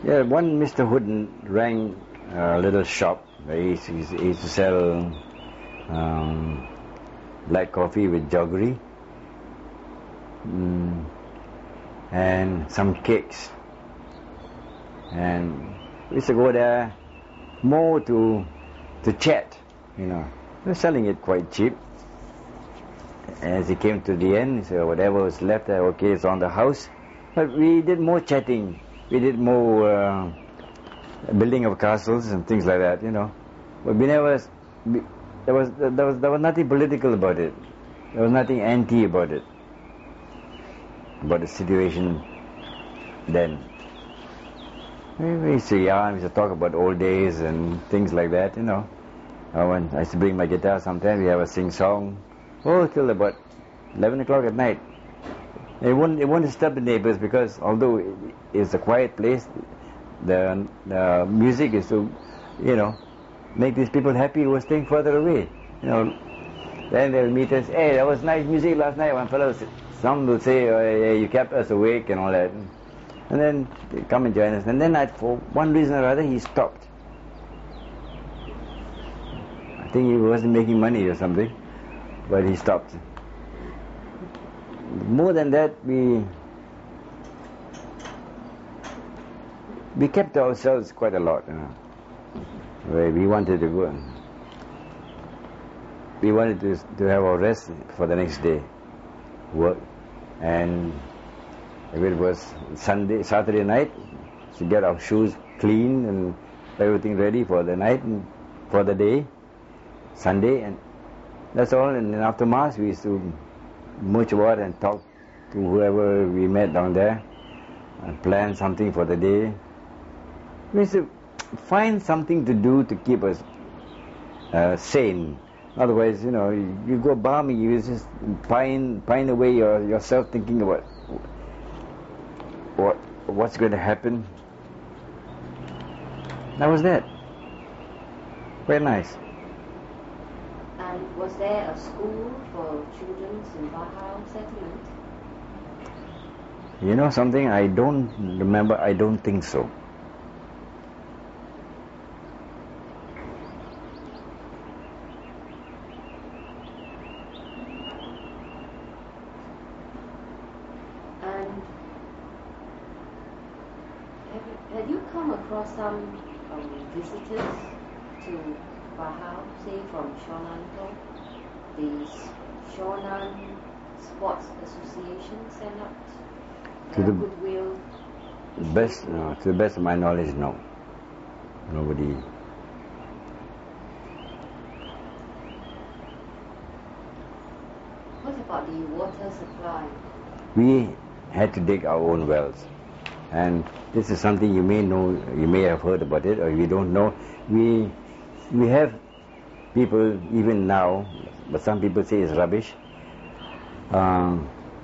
Yeah, one Mr. Hood rang a little shop where he used to sell black coffee with jaggery and some cakes. And we used to go there more to chat, you know. They were selling it quite cheap. As he came to the end, he said, whatever was left, okay, it's on the house. But we did more chatting. We did more building of castles and things like that, you know. But we never, there was nothing political about it. There was nothing anti about it, about the situation then. We used to yarn, we used to talk about old days and things like that, you know. When I used to bring my guitar sometimes, we have a sing-song, till about 11 o'clock at night. It won't disturb the neighbors because although it's a quiet place, the music is to, you know, make these people happy who are staying further away. You know, then they'll meet us, hey, that was nice music last night. One fellow, some will say, oh, hey, you kept us awake and all that. And then they come and join us. And then for one reason or other, he stopped. I think he wasn't making money or something, but he stopped. More than that, we kept ourselves quite a lot, you know. We wanted to go. We wanted to have our rest for the next day, work, and if it was Saturday night, to get our shoes clean and everything ready for the night and for the day, Sunday, and that's all. And then after Mass, we used to mooch about and talk to whoever we met down there and plan something for the day. We used to find something to do to keep us sane. Otherwise, you know, you go balmy, you just pine away yourself thinking about what's going to happen. That was that. Very nice. And was there a school for children in Bahau settlement? You know something, I don't remember, I don't think so. And had you come across some visitors to Bahau, say from Shonan? The Shonan Sports Association sent out their goodwill? To the best of my knowledge, no. Nobody. What about the water supply? We had to dig our own wells. And this is something you may know, you may have heard about it, or you don't know. We have people, even now, but some people say it's rubbish. A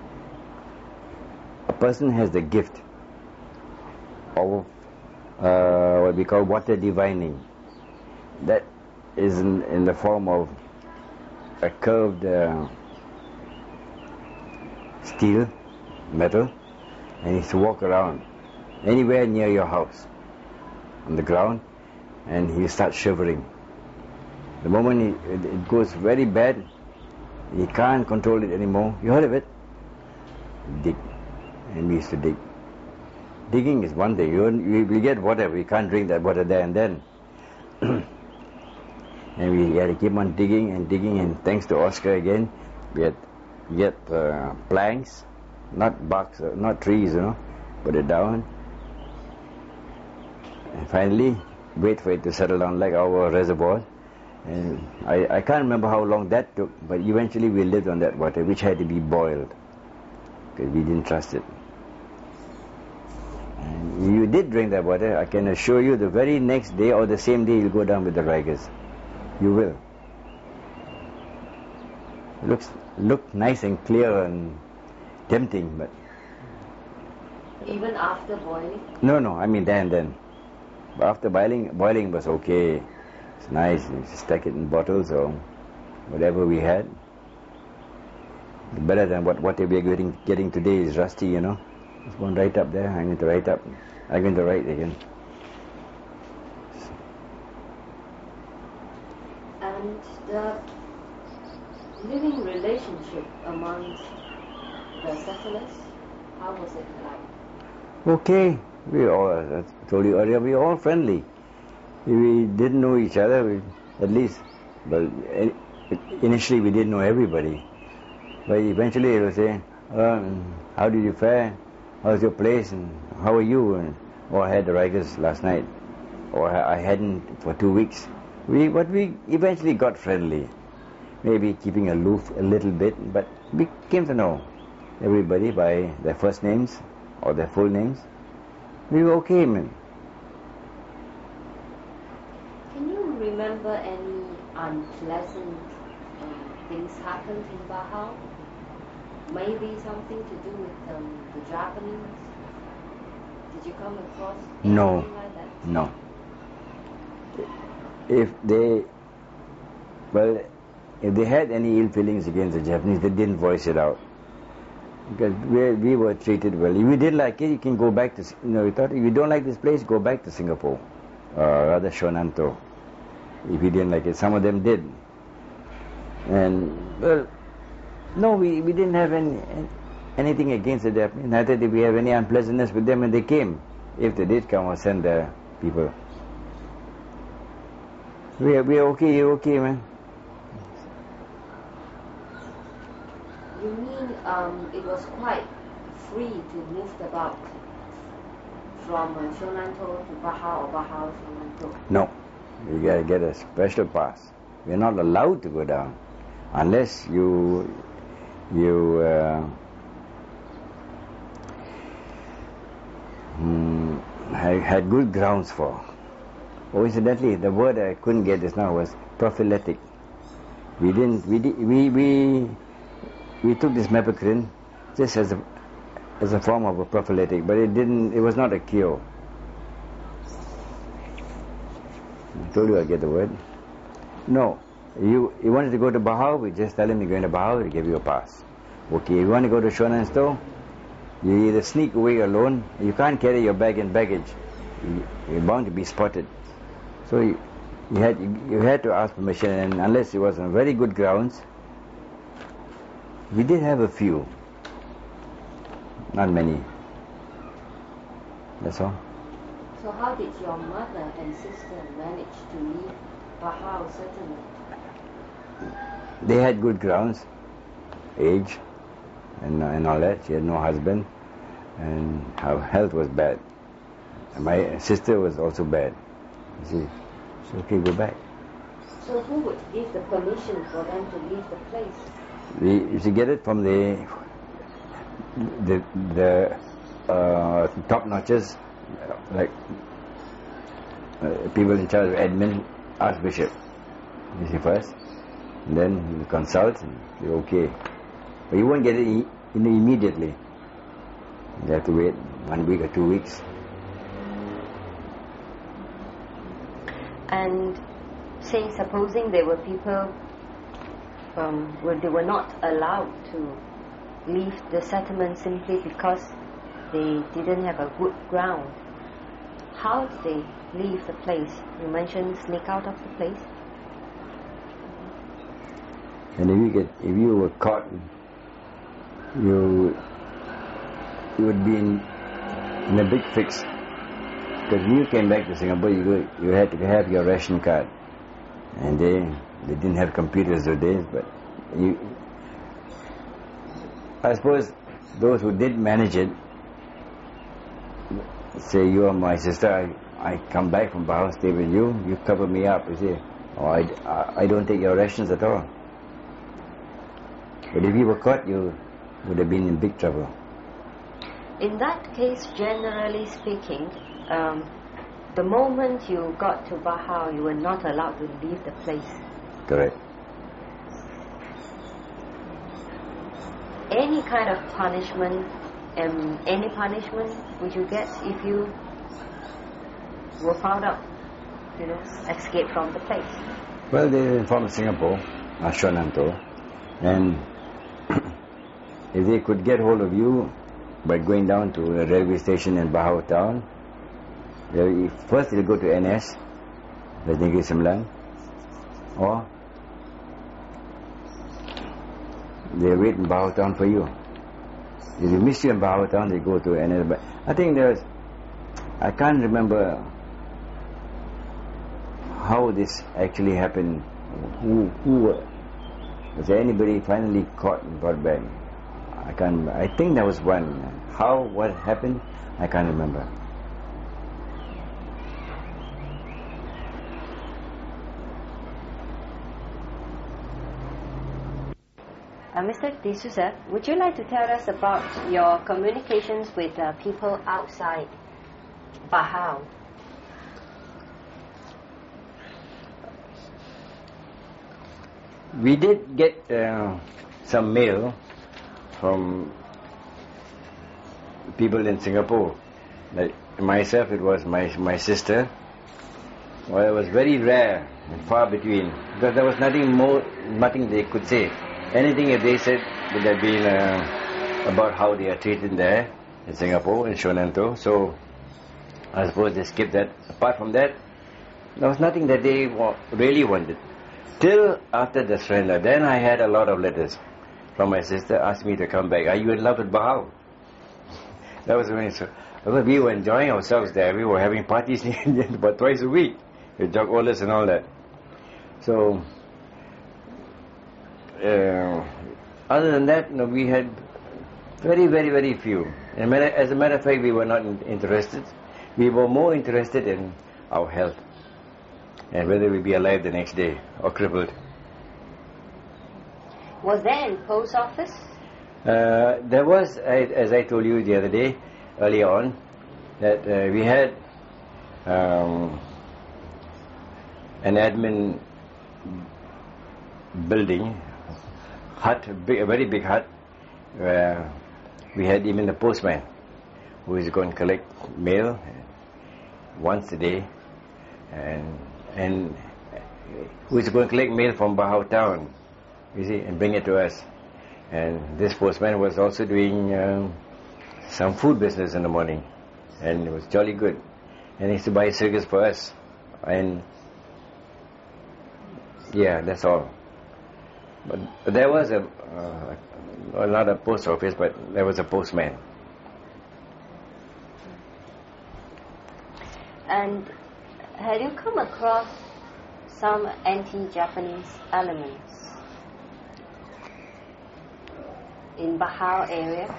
person has the gift of what we call water divining. That is in the form of a curved steel, metal, and he used to walk around anywhere near your house on the ground, and he starts shivering. The moment it goes very bad, he can't control it anymore. You heard of it? Dig. And we used to dig. Digging is one thing. We get water. We can't drink that water there and then. And we had to keep on digging, and thanks to Oscar again, we had to get planks, not barks, not trees, you know, put it down. And finally, wait for it to settle down like our reservoir. And I can't remember how long that took, but eventually we lived on that water, which had to be boiled, because we didn't trust it. And you did drink that water, I can assure you, the very next day or the same day you'll go down with the rigors. You will. It look nice and clear and tempting, but... Even after boiling? No, I mean then. But after boiling was okay. It's nice. You stack it in bottles or whatever we had. Better than what we're getting today is rusty, you know. There's one right up there. I'm going to write again. the living relationship amongst the settlers, how was it like? Okay, we all, I told you earlier, we were all friendly. We didn't know each other, at least, but initially we didn't know everybody. But eventually they would say, how did you fare? How's your place? And how are you? And, I had the Rikers last night. Or I hadn't for 2 weeks. But we eventually got friendly. Maybe keeping aloof a little bit, but we came to know everybody by their first names or their full names. We were okay, man. Can you remember any unpleasant things happened in Bahau? Maybe something to do with the Japanese? Did you come across anything like that? No. If they had any ill feelings against the Japanese, they didn't voice it out. Because we were treated well. If you didn't like it, you can go back to, we thought, if you don't like this place, go back to Singapore. Rather Shonanto. If you didn't like it. Some of them did. And, no, we didn't have anything against the Japanese. Neither did we have any unpleasantness with them when they came. If they did come or send their people. We are okay, you're okay, man. You mean it was quite free to move about from Shonanto to Bahau or Bahau Shonanto? No. You gotta get a special pass. We're not allowed to go down unless you had good grounds for. Oh, incidentally, the word I couldn't get just now was prophylactic. We took this mepacrin just as a form of a prophylactic, but it was not a cure. I told you I'd get the word. No. You wanted to go to Bahau, we just tell him you're going to Bahau, he'll give you a pass. Okay, you want to go to Shonansto, you either sneak away alone, you can't carry your bag and baggage. You're bound to be spotted. So you had to ask permission, and unless it was on very good grounds, we did have a few. Not many. That's all. So how did your mother and sister manage to leave Bahau settlement? They had good grounds, age, and all that. She had no husband, and her health was bad. And my sister was also bad. You see, so okay, go back. So who would give the permission for them to leave the place? You should get it from the top notches, like people in charge of admin, Archbishop. You see first, and then you consult and you're okay. But you won't get it immediately. You have to wait 1 week or 2 weeks. And say, supposing there were people where they were not allowed to leave the settlement simply because they didn't have a good ground. How did they leave the place? You mentioned sneak out of the place. And if you were caught, you would be in a big fix. Because when you came back to Singapore, you had to have your ration card, and they didn't have computers those days. But I suppose those who did manage it, say you are my sister, I come back from Bahau, stay with you, you cover me up, you see, or I don't take your rations at all. But if you were caught, you would have been in big trouble. In that case, generally speaking, the moment you got to Bahau, you were not allowed to leave the place. Correct. Any kind of punishment, any punishment would you get if you were found out, escape from the place? Well, they informed Singapore, Shonanto, and if they could get hold of you by going down to a railway station in Bahau town, first they'll go to NS, that's Negeri Sembilan, or they wait in Bahau Town for you. If they miss you in Bahau Town, they go to another. But I think I can't remember how this actually happened. Was there anybody finally caught and brought back? I can't remember. I think there was one. What happened, I can't remember. Mr. D'Souza, would you like to tell us about your communications with people outside Bahau? We did get some mail from people in Singapore. Like myself, it was my sister. Well, it was very rare and far between, because there was nothing they could say. Anything if they said would have been about how they are treated there in Singapore, in Shonanto. So I suppose they skipped that. Apart from that, there was nothing that they really wanted. Till after the surrender, then I had a lot of letters from my sister asking me to come back. Are you in love with Bahau? That was when we were enjoying ourselves there. We were having parties about twice a week with Jogolas and all that. So other than that, we had very, very, very few. As a matter of fact, we were not interested. We were more interested in our health and whether we'd be alive the next day or crippled. Was there any post office? There was, as I told you the other day, earlier on, that we had an admin building, a very big hut, where we had even a postman who is going to collect mail once a day, and who is going to collect mail from Bahau Town, you see, and bring it to us. And this postman was also doing some food business in the morning, and it was jolly good. And he used to buy circus for us, and yeah, that's all. But there was not a post office, but there was a postman. And had you come across some anti-Japanese elements in Bahau area?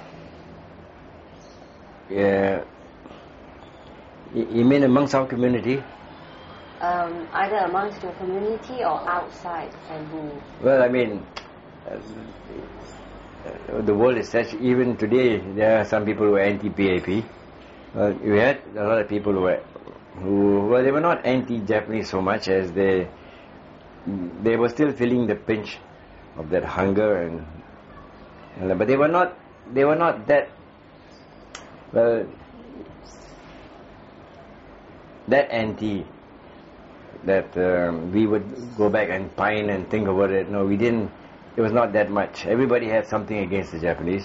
Yeah. You mean amongst our community? Either amongst your community or outside, and who? Well, I mean, the world is such. Even today, there are some people who are anti-PAP. We had a lot of people who they were not anti-Japanese so much as they were still feeling the pinch of that hunger, but they were not that that anti. That we would go back and pine and think about it. No, we didn't. It was not that much. Everybody had something against the Japanese.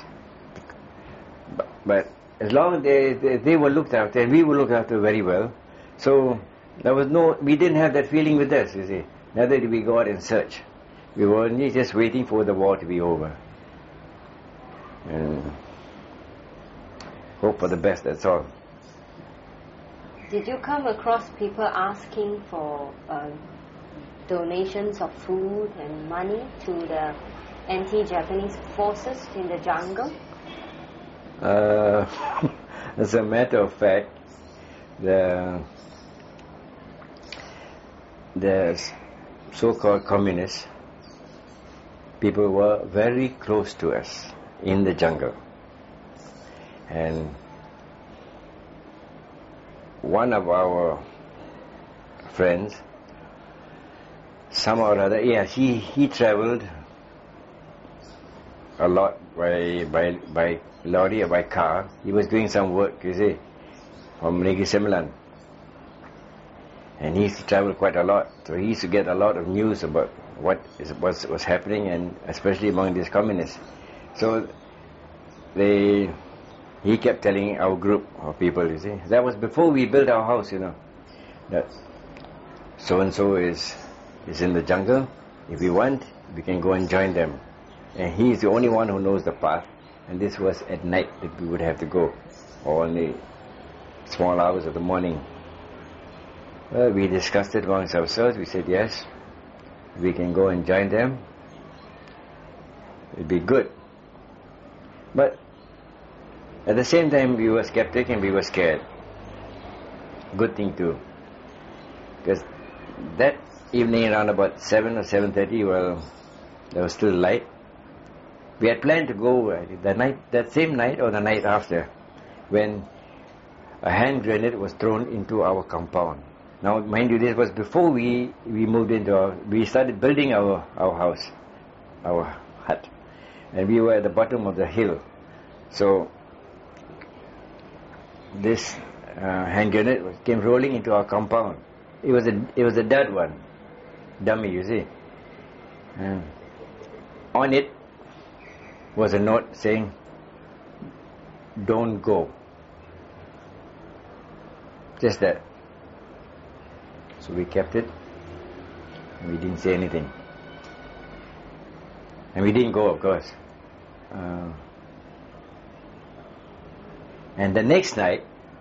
But as long as they were looked after, and we were looked after very well, so we didn't have that feeling with us, you see. Neither did we go out and search. We were only just waiting for the war to be over. And hope for the best, that's all. Did you come across people asking for donations of food and money to the anti-Japanese forces in the jungle? As a matter of fact, the so-called communists, people were very close to us in the jungle. And one of our friends, somehow or other, he traveled a lot by lorry or by car. He was doing some work, you see, from Negri Sembilan. And he used to travel quite a lot, so he used to get a lot of news about what was happening, and especially among these communists. So he kept telling our group of people, you see. That was before we built our house, that so-and-so is in the jungle. If we want, we can go and join them. And he is the only one who knows the path. And this was at night that we would have to go, or in the small hours of the morning. Well, we discussed it amongst ourselves. We said, yes, we can go and join them. It'd be good. But at the same time, we were skeptic and we were scared. Good thing too. Because that evening around about 7 or 7:30, well, there was still light. We had planned to go that same night or the night after, when a hand grenade was thrown into our compound. Now, mind you, this was before we moved into we started building our house, our hut. And we were at the bottom of the hill. So, this hand grenade came rolling into our compound. It was a dead one, dummy, you see. And on it was a note saying, "Don't go." Just that. So we kept it, and we didn't say anything. And we didn't go, of course. And the next night,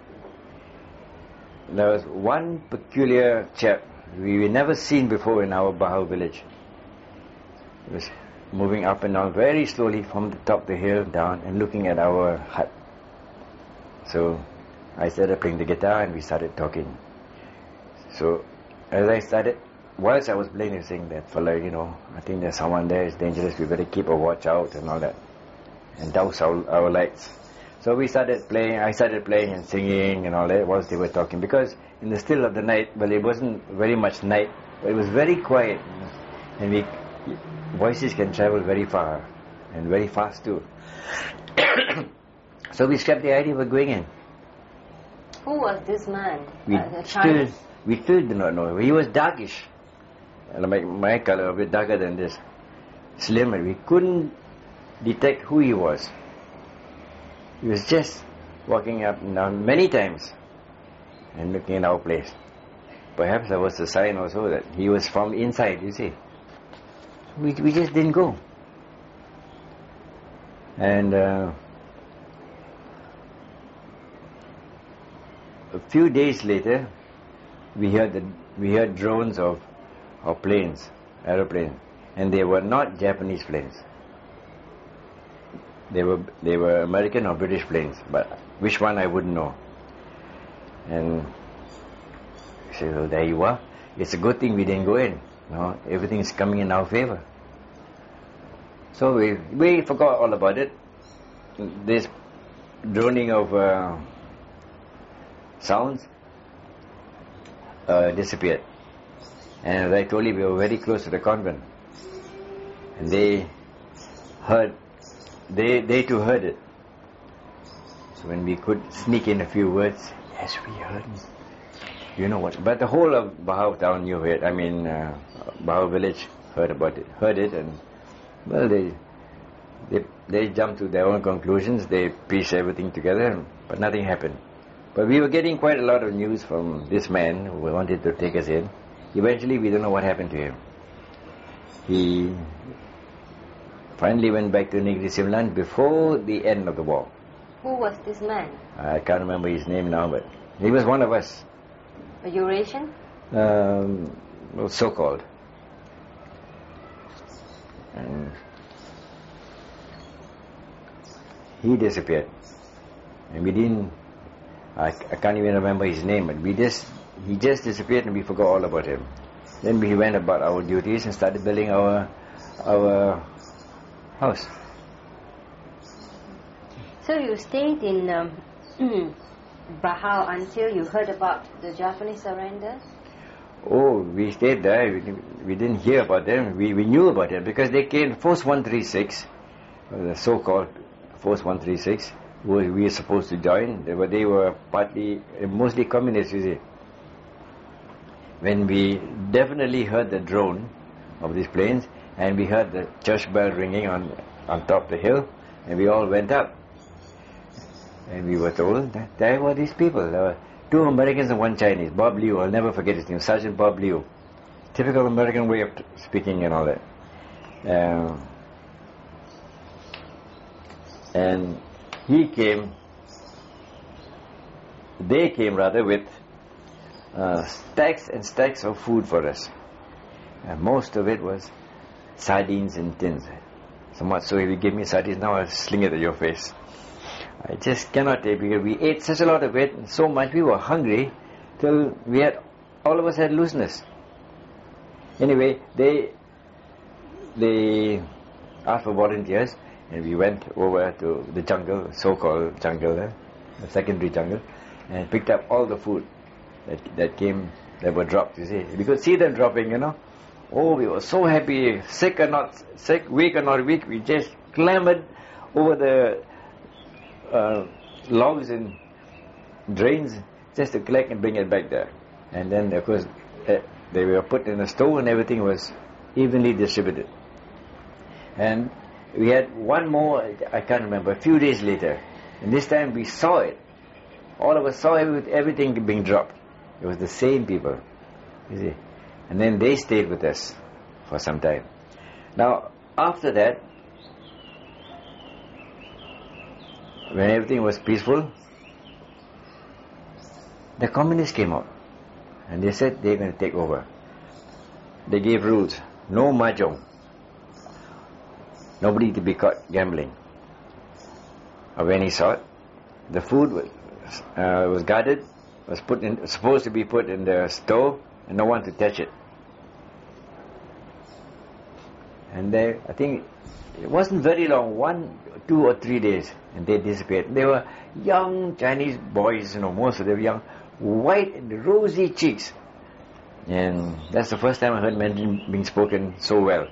there was one peculiar chap we were never seen before in our Bahau village. He was moving up and down very slowly from the top of the hill down and looking at our hut. So I started playing the guitar and we started talking. So as I started, whilst I was playing, he was saying that fella, I think there's someone there, it's dangerous, we better keep a watch out and all that. And douse our lights. So we started playing, I started playing and singing and all that whilst they were talking. Because in the still of the night, well, it wasn't very much night, but it was very quiet. And voices can travel very far and very fast too. So we scrapped the idea of going in. Who was this man? We still do not know. He was darkish. My color, a bit darker than this. Slim, and we couldn't detect who he was. He was just walking up and down many times and looking at our place. Perhaps that was a sign also that he was from inside, you see. We just didn't go. And a few days later, we heard drones of planes, aeroplanes, and they were not Japanese planes. They were American or British planes, but which one I wouldn't know. And I said, well, there you are. It's a good thing we didn't go in. Everything's coming in our favor. So we forgot all about it. This droning of sounds disappeared. And as I told you, we were very close to the convent. And they too heard it. So when we could sneak in a few words, yes, we heard it. You know what? But the whole of Bahau town knew it. Bahau village heard it, and well, they jumped to their own conclusions. They pieced everything together, but nothing happened. But we were getting quite a lot of news from this man who wanted to take us in. Eventually, we don't know what happened to him. He finally went back to Negri Sembilan before the end of the war. Who was this man? I can't remember his name now, but he was one of us. A Eurasian? Well, so-called. And he disappeared. And we didn't, I can't even remember his name, but he just disappeared and we forgot all about him. Then we went about our duties and started building our house. So you stayed in Bahau until you heard about the Japanese surrender? Oh, we stayed there. We didn't hear about them. We knew about them because they came, Force 136, the so-called Force 136, who we were supposed to join. They were mostly communists, you see. When we definitely heard the drone of these planes, and we heard the church bell ringing on top of the hill, and we all went up. And we were told that there were these people. There were 2 Americans and 1 Chinese. Bob Liu, I'll never forget his name, Sergeant Bob Liu. Typical American way of speaking and all that. And they came with stacks and stacks of food for us. And most of it was sardines in tins. So much so if you give me sardines now, I'll sling it at your face. I just cannot take it. We ate such a lot of it, and so much we were hungry till all of us had looseness. Anyway, they asked for volunteers, and we went over to the jungle, so-called jungle, the secondary jungle, and picked up all the food that were dropped, you see. We could see them dropping, you know. Oh, we were so happy, sick or not sick, weak or not weak, we just clambered over the logs and drains just to collect and bring it back there. And then, of course, they were put in a stove and everything was evenly distributed. And we had one more, I can't remember, a few days later. And this time we saw it. All of us saw everything being dropped. It was the same people, you see. And then they stayed with us for some time. Now, after that, when everything was peaceful, the communists came out. And they said they're going to take over. They gave rules. No mahjong. Nobody to be caught gambling of any sort. The food was guarded, was supposed to be put in the stove, and no one to touch it. And I think it wasn't very long, 1, 2 or 3 days, and they disappeared. They were young Chinese boys, you know, most of them young, white and rosy cheeks. And that's the first time I heard Mandarin being spoken so well.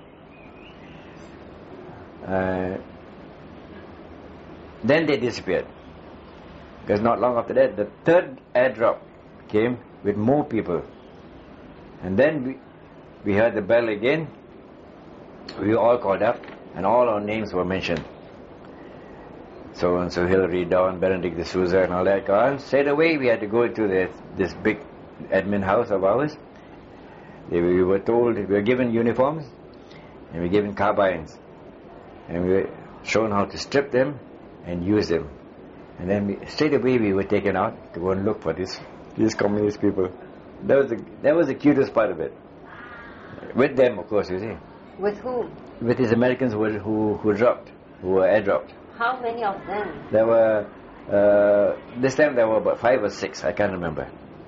Then they disappeared. Because not long after that, the third airdrop came with more people. And then we heard the bell again. We were all called up, and all our names were mentioned. So-and-so, Hillary, Dawn, Benedict D'Souza, and all that. And straight away we had to go to this big admin house of ours. We were told, we were given uniforms, and we were given carbines. And we were shown how to strip them and use them. And then straight away we were taken out to go and look for these communist people. That was the cutest part of it. With them, of course, you see. With whom? With these Americans who were airdropped. How many of them? There were, this time there were about 5 or 6, I can't remember.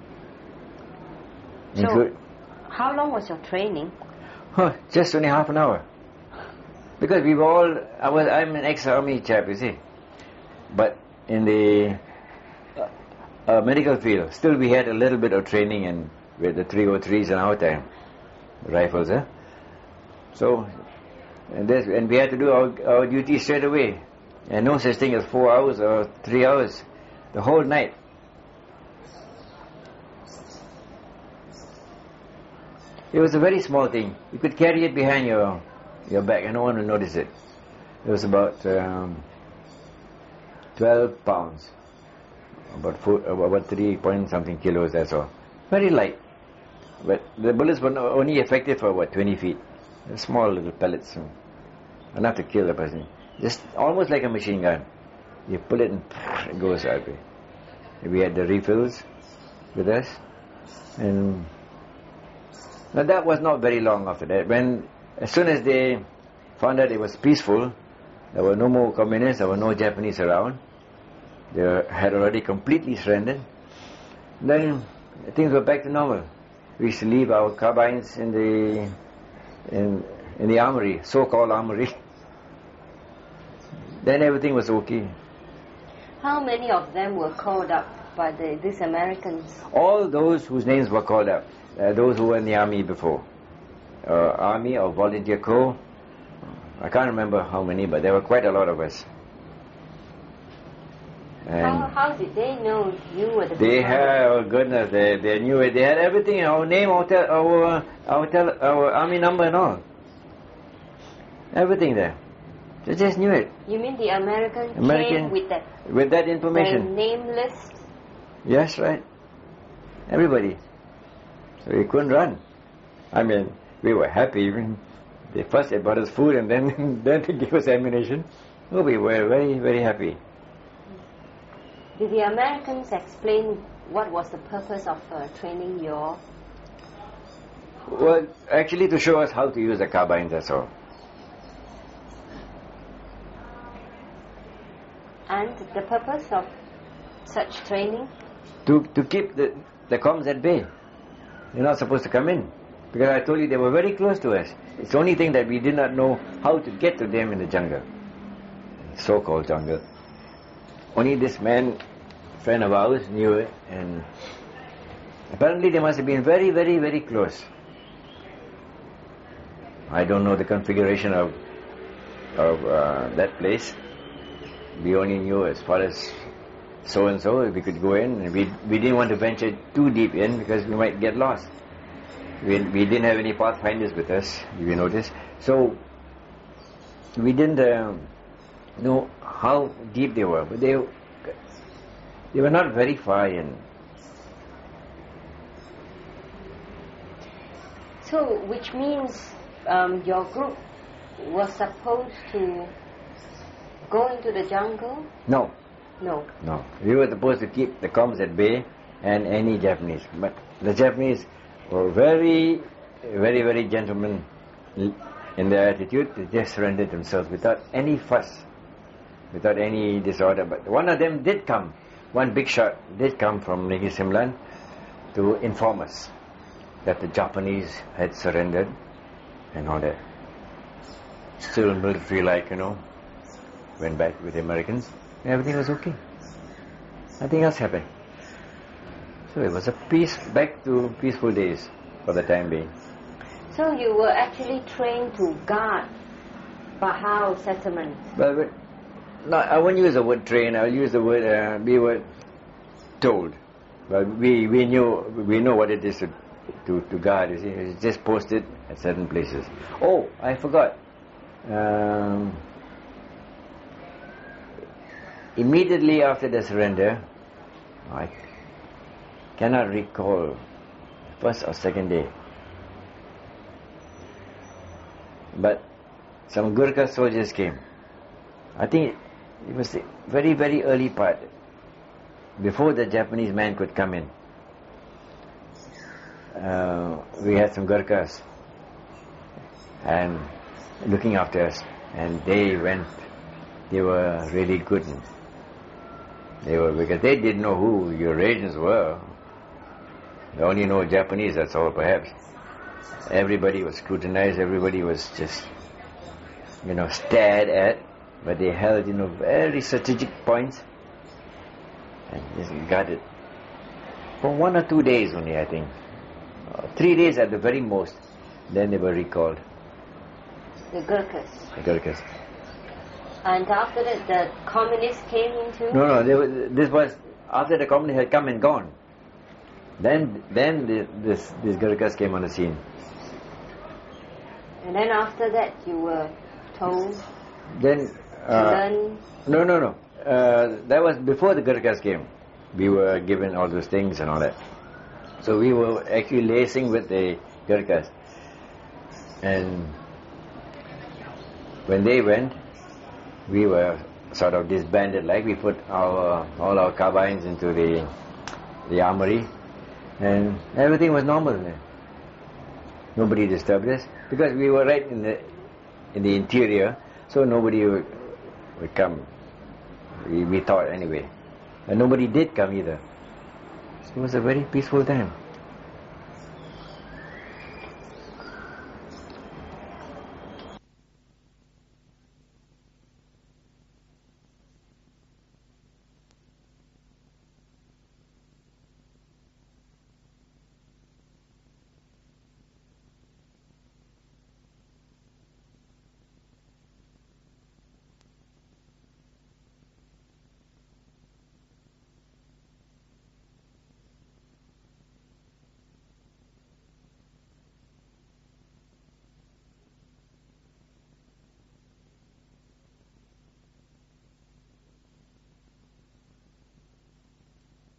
So, how long was your training? Just only half an hour. Because we were all, I'm an ex-army chap, you see. But in the medical field, still we had a little bit of training and with the 303s in our time, rifles, So, and we had to do our duty straight away. And no such thing as 4 hours or 3 hours, the whole night. It was a very small thing. You could carry it behind your back and no one would notice it. It was about 12 pounds, about 3 point something kilos, that's all. Very light. But the bullets were only effective for 20 feet. Small little pellets, enough to kill the person. Just almost like a machine gun. You pull it and it goes out. We had the refills with us. And now that was not very long after that. As soon as they found out it was peaceful, there were no more communists, there were no Japanese around. They had already completely surrendered. Then things were back to normal. We used to leave our carbines in the armory, so-called armory. Then everything was okay. How many of them were called up by these Americans? All those whose names were called up. Those who were in the army before. Army or volunteer corps. I can't remember how many, but there were quite a lot of us. And how did they know you were the They had, oh goodness, they knew it. They had everything, our name, our army number and all. Everything there. They just knew it. You mean the American came with that information? Their name list? Yes, right. Everybody. So we couldn't run. I mean, we were happy. They first they bought us food and then they gave us ammunition. Oh, we were very, very happy. Did the Americans explain what was the purpose of training you all? Well, actually to show us how to use the carbines, that's all. And the purpose of such training? To keep the comms at bay. They're not supposed to come in. Because I told you they were very close to us. It's the only thing that we did not know how to get to them in the jungle. So-called jungle. Only this man, friend of ours, knew it, and apparently they must have been very, very, very close. I don't know the configuration of that place. We only knew as far as so-and-so, we could go in, and we didn't want to venture too deep in because we might get lost. We didn't have any pathfinders with us, if you notice. So, we didn't know how deep they were, but they were not very far in. So, which means your group was supposed to go into the jungle? No. No. No. We were supposed to keep the comms at bay and any Japanese. But the Japanese were very, very, very gentlemen in their attitude. They just surrendered themselves without any fuss, without any disorder. But one of them did come. One big shot did come from Negri Sembilan to inform us that the Japanese had surrendered and all that. Still military-like, went back with the Americans. Everything was okay. Nothing else happened. So it was back to peaceful days for the time being. So you were actually trained to guard Bahau settlement? But no, I won't use the word train. I'll use the word, we were told. But we know what it is to guard. You see, it's just posted at certain places. Oh, I forgot. Immediately after the surrender, I cannot recall first or second day, but some Gurkha soldiers came. I think it was the very, very early part, before the Japanese man could come in. We had some Gurkhas and looking after us, and they were really good. Because they didn't know who Eurasians were. They only know Japanese, that's all perhaps. Everybody was scrutinized, everybody was just, stared at, but they held, very strategic points and just guarded. For 1 or 2 days only, I think. 3 days at the very most. Then they were recalled. The Gurkhas? The Gurkhas. And after that, the communists came into? No, this was after the communists had come and gone. Then these Gurkhas came on the scene. And then after that, you were told then to learn? No. That was before the Gurkhas came. We were given all those things and all that. So we were actually liaising with the Gurkhas. And when they went, we were sort of disbanded, like we put all our carbines into the armory, and everything was normal there. Nobody disturbed us because we were right in the interior, so nobody would come. We thought anyway, and nobody did come either. So it was a very peaceful time.